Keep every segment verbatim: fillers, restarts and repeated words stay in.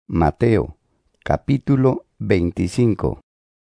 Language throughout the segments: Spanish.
Mateo, capítulo veinticinco.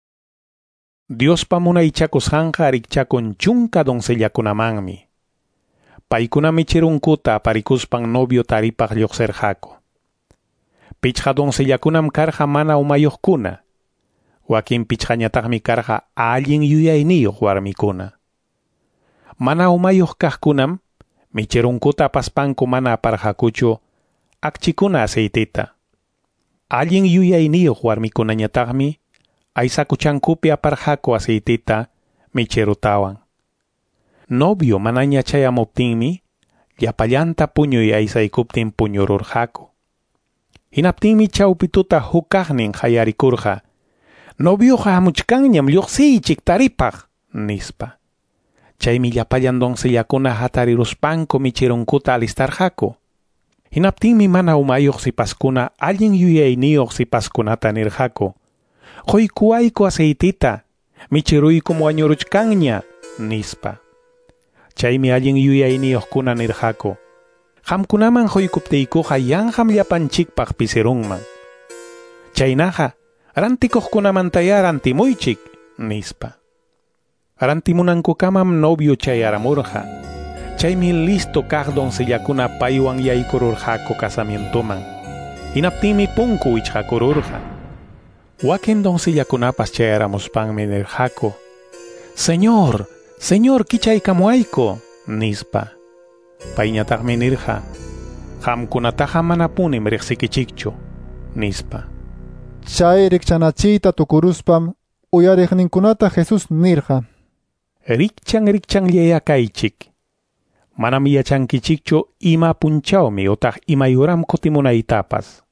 Dios pamunaychakusqanqa rikchakun chunka doncellakunamanmi. Paykunami chirunkuta parikuspan novio taripaq lluqsirqaku. Pichqa doncellakunam karqa mana umayuqkuna. Wakin pichqañataqmi karqa allin yuyayniyuq warmikuna. Mana umayuq kaqkunam michirunkuta paspanku mana aparqakuchu akchikuna aceitita. Allin yuyayniyuq warmikunañataqmi aysakuchankupi aparqaku aceitita michirutawan. Novio manaña chayamuptinmi llapallanta puñuy aysaykuptin puñururqaku. Hinaptinmi chawpituta hukaqnin qayarikurqa, novioqa hamuchkanñam lluqsiychik taripaq nispa. Chaymi llapallan doncellakuna hatariruspanku michirunkuta alistarqaku. Hinaptinmi mana umayuq sipaskuna allin yuyayniyuq sipaskunata nirqaku, quykuwayku aceitita michiruykum wañuruchkanña nispa. Chaymi allin yuyayniyuqkuna nirqaku, qamkunaman quykuptiykuqa yanqam llapanchikpaq pisirunman. Chaynaqa rantikuqkunamantaya rantimuychik nispa. Rantimunankukamam novio chayaramurqa. Chaymi listo kaq doncellakuna paywan yaykururqaku casamientoman. Hinaptinmi punku wichqakururqa. Wakin doncellakunapas chayaramuspanmi nirqaku, Señor, Señor kichaykamuayku nispa. Payñataqmi nirqa, qamkunataqa manapunim riqsikichikchu nispa. Chay rikchanachiyta tukuruspam uyariqninkunata Jesus nirqa, Rikchan rikchanllayakaychik. Manam yachankichikchu ima punchawmi utaq imayuram kutimunaytapas.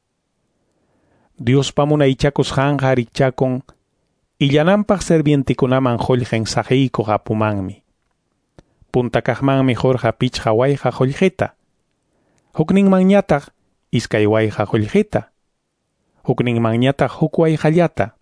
Dios pamunaychakusqanqa rikchakun illananpaq servientikunaman qullqin saqiykuq apumanmi. Puntakaqmanmi hurqa pichqa wayqa qullqita. Hukninmanñataq iskay wayqa qullqita. Hukninmanñataq huk wayqallata.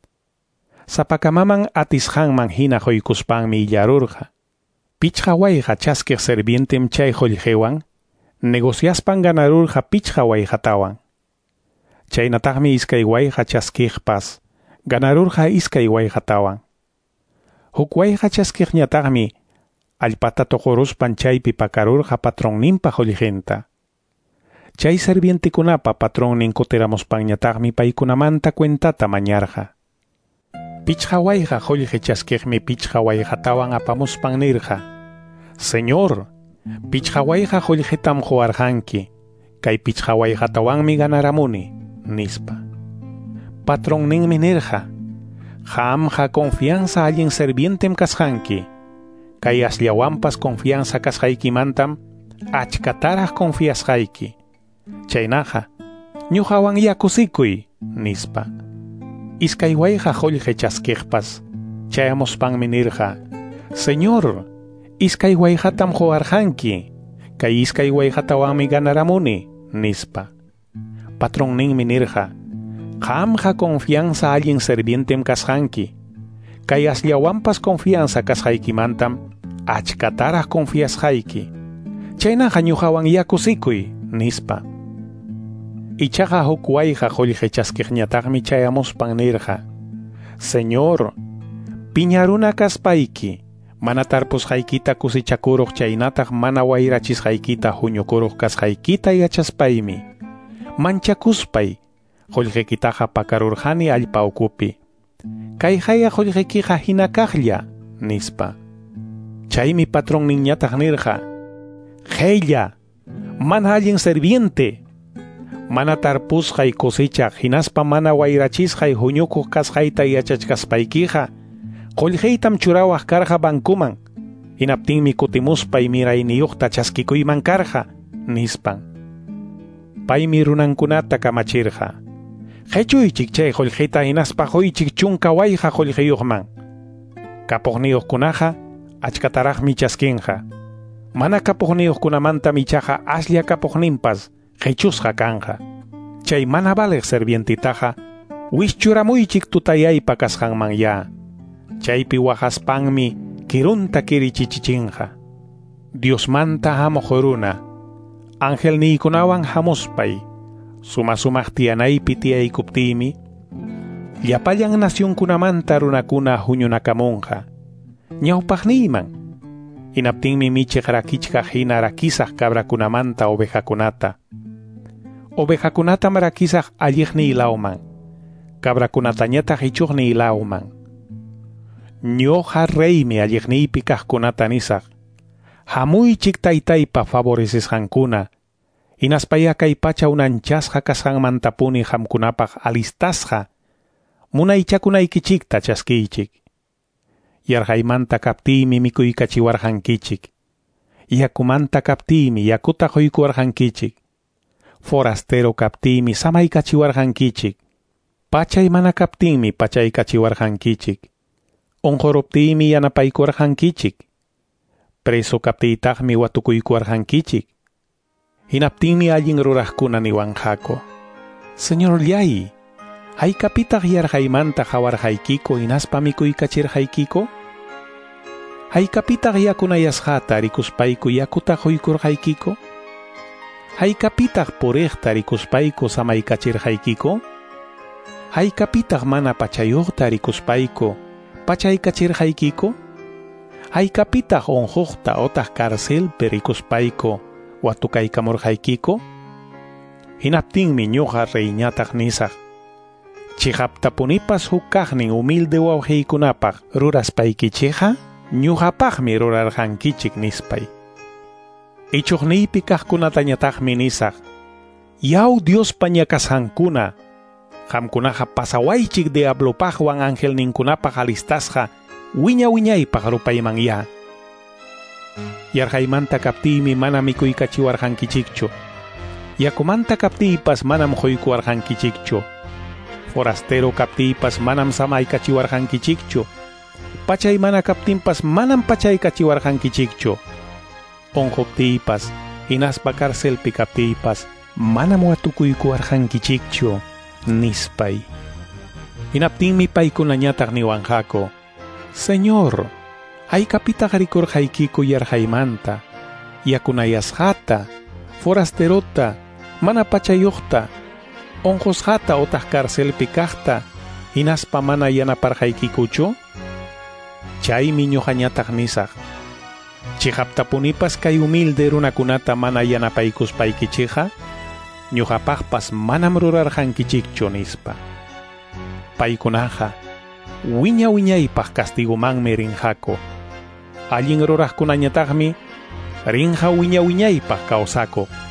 Sapakamaman atisqanman hina quykuspanmi illarurqa. Pichqa wayqa chaskiq servientem chay qullqiwan negociaspan ganarurqa pichqa wayqatawan. Chaynataqmi iskay wayqa chaskiqpas ganarurqa iskay wayqatawan. Huk wayqa chaskiqñataqmi allpata tuquruspan chaypi pakarurqa patronninpa qullqinta. Chay servientikunapa patronnin kutiramuspanñataqmi paykunamanta cuentata mañarqa. Pichqa wayqa qullqi chaskiqmi pichqa wayqatawan apamuspan nirqa, Señor, pichqa wayqa qullqitam quwarqanki, kay pichqa wayqatawanmi ganaramuni nispa. Patronninmi nirqa, qamqa confianza allin servientem kasqanki, kay asllawanpas confianza kasqaykimantam achkataraq confiasqayki. Chaynaqa ñuqawan yakusikuy nispa. Iskay wayqa qullqi chaskiqpas chayamuspanmi nirqa, Señor, iskay wayqatam quwarqanki, kay iskay wayqatawanmi ganaramuni nispa. Patronninmi nirqa, qamqa confianza allin servientem kasqanki, kay asllawanpas confianza kasqaykimantam achkataraq confiasqayki. Chaynaqa ñuqawan yakusikuy nispa. Ichaqa huk wayqa qullqi chaskiqñataqmi chayamuspan nirqa, Señor, piñaruna kaspayki, mana tarpusqaykita kusichakuruq chaynataq mana wayrachisqaykita huñukuruq kasqaykita yachaspaymi, manchakuspay qullqikitaqa pakarurqani allpa ukupi. Kay haya qullqikiqa hina kaqlla nispa. Chaymi patronninñataq nirqa, Qeylla, mana allin serviente, mana tarpusqay kusichaq hinaspa mana wayrachisqay huñukuq kasqayta yachachkaspaykiqa qullqiytam churawaq karqa bankuman, hinaptinmi kutimuspay mirayniyuqta chaskikuyman karqa nispan. Paymi runankunata kamachirqa, qhechuychik chay qullqita hinaspa quychik chunka wayqa qullqiyuqman. Kapuqniyuqkunaqa achkataraqmi chaskinqa. Mana kapuqniyuqkunamanta michaqa aslla kapuqninpas qhechusqa kanqa. Chay mana baliq servientitaqa wischuramuйchik tutayaypa kasqanmanya. Chaypi waqaspanmi kirunta kirichichichinqa. Diosmanta hamuq runa, angelniykunawan hamuspay suma sumaq tiyanaypi tiyaykuptiymi, llapallan nacionkunamanta runakuna huñunakamunqa, ñawpaqniyman, hinaptinmi michiq rakichqa hina rakisaq cabrakunamanta ovejakunata. Ovejakunata marakisaq alliqni ilawman, cabrakunatañataq ichuqni ilawman. Ñoqa reymi alliqniypi kaqkunata nisaq, hamuychik taytaypa favorecesqankuna, hinaspaya kay pacha unanchasqa kasqanmantapuni hamkunapaq alistasqa, munaychakunaykichikta chaskiychik. Yarhaymanta kaptiymi mikuykachiwarqankichik, yakumanta kaptiymi yakuta quykuwarqankichik, forastero kaptiymi samaykachiwarqankichik, pachay mana kaptinmi pachaykachiwarqankichik, onqoroptiymi yanapaykuwarqankichik, preso kaptiytaqmi watukuykuwarqankichik. Hinaptinmi allin ruraqkuna niwanqaku, Señor llay, haykapitaq yarhaymanta hawarqaykiko hinaspa mikuykachirqaykiko? Haykapitaq yakunayasqata rikuspayku yakuta quykurqaykiko? Haykapitaq puriqta rikuspayku samaykachirqaykiko? Haykapitaq mana pachayuqta rikuspayku pachaykachirqaykiko? Haykapitaq onhuqta otaq karcelpi rikuspayku watukaykamurqaykiko? Hinaptinmi ñuqa reyñataq nisaq, chihaptapunipas huk kaqnin humilde wawqiykunapaq ruraspaykichikqa ñuqapaqmi rurarqankichik nispay. Ichuqniypi kaqkunatañataqmi nisaq, yaw Diospa ñakasqankuna, qamkunaqa pasawaychik diablopaqwan angelninkunapaq alistasqa wiña wiñaypaq rupaymanya. Yarhaymanta kaptiymi mana mikuykachiwarqankichikchu, yakumanta kaptiypas manam quykuwarqankichikchu, forastero kaptiypas manam samaykachiwarqankichikchu, pachay mana kaptinpas manam pachaykachiwarqankichikchu, onquptiypas hinaspa karcelpi kaptiypas manam watukuykuwarqankichikchu nispay. Hinaptinmi paykunañataq niwanqaku, Señor, haykapitaq rikurqaykiku yarhaymanta, yakunayasqata, forasterota, mana pachayuqta, onqusqata otaq karcelpi kaqta, hinaspa mana yanaparqaykikuchu? Chaymi ñuqañataq nisaq, chihaptapunipas kay humilde runakunata mana yanapaykuspaykichikqa, ñuqapaqpas manam rurarqankichikchu nispa. Paykunaqa wiña wiñaypaq castigumanmi rinqaku, allin ruraqkunañataqmi rinqa wiña wiñaypaq kawsaku.